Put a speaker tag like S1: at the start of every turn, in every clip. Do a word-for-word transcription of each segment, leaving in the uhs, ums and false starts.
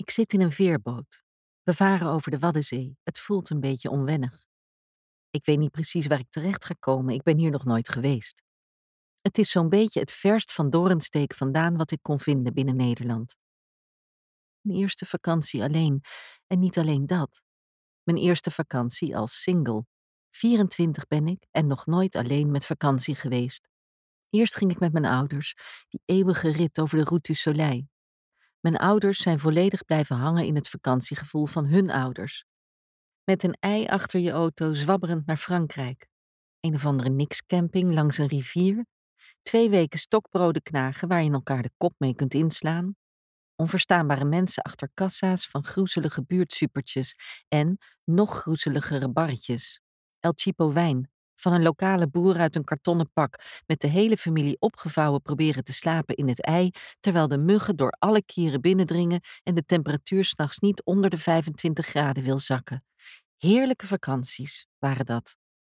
S1: Ik zit in een veerboot. We varen over de Waddenzee. Het voelt een beetje onwennig. Ik weet niet precies waar ik terecht ga komen. Ik ben hier nog nooit geweest. Het is zo'n beetje het verst van Doornsteek vandaan wat ik kon vinden binnen Nederland. Mijn eerste vakantie alleen. En niet alleen dat. Mijn eerste vakantie als single. vierentwintig ben ik en nog nooit alleen met vakantie geweest. Eerst ging ik met mijn ouders, die eeuwige rit over de Route du Soleil. Mijn ouders zijn volledig blijven hangen in het vakantiegevoel van hun ouders. Met een ei achter je auto zwabberend naar Frankrijk. Een of andere nikscamping langs een rivier. Twee weken stokbroden knagen waar je elkaar de kop mee kunt inslaan. Onverstaanbare mensen achter kassa's van groezelige buurtsupertjes en nog groezeligere barretjes. El Chipo wijn, van een lokale boer uit een kartonnen pak, met de hele familie opgevouwen proberen te slapen in het ei, terwijl de muggen door alle kieren binnendringen en de temperatuur 's nachts niet onder de vijfentwintig graden wil zakken. Heerlijke vakanties waren dat.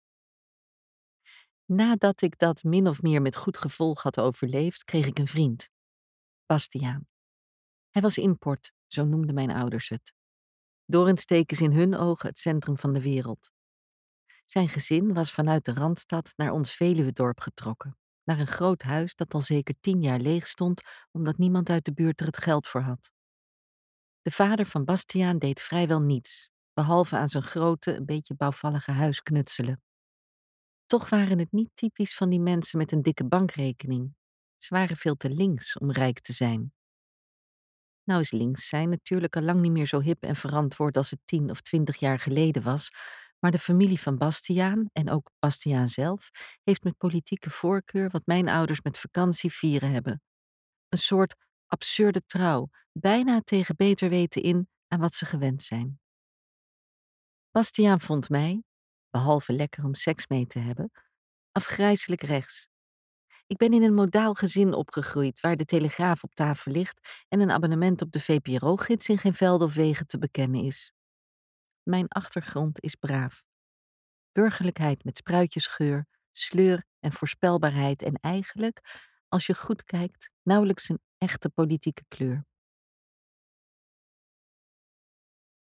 S1: Nadat ik dat min of meer met goed gevolg had overleefd, kreeg ik een vriend. Bastiaan. Hij was import, zo noemden mijn ouders het. Doornsteek is in hun ogen het centrum van de wereld. Zijn gezin was vanuit de Randstad naar ons Veluwedorp getrokken. Naar een groot huis dat al zeker tien jaar leeg stond, omdat niemand uit de buurt er het geld voor had. De vader van Bastiaan deed vrijwel niets, behalve aan zijn grote, een beetje bouwvallige huis knutselen. Toch waren het niet typisch van die mensen met een dikke bankrekening. Ze waren veel te links om rijk te zijn. Nou is links zijn natuurlijk al lang niet meer zo hip en verantwoord als het tien of twintig jaar geleden was, maar de familie van Bastiaan, en ook Bastiaan zelf, heeft met politieke voorkeur wat mijn ouders met vakantie vieren hebben. Een soort absurde trouw, bijna tegen beter weten in aan wat ze gewend zijn. Bastiaan vond mij, behalve lekker om seks mee te hebben, afgrijselijk rechts. Ik ben in een modaal gezin opgegroeid waar de Telegraaf op tafel ligt en een abonnement op de V P R O-gids in geen velden of wegen te bekennen is. Mijn achtergrond is braaf. Burgerlijkheid met spruitjesgeur, sleur en voorspelbaarheid en eigenlijk, als je goed kijkt, nauwelijks een echte politieke kleur.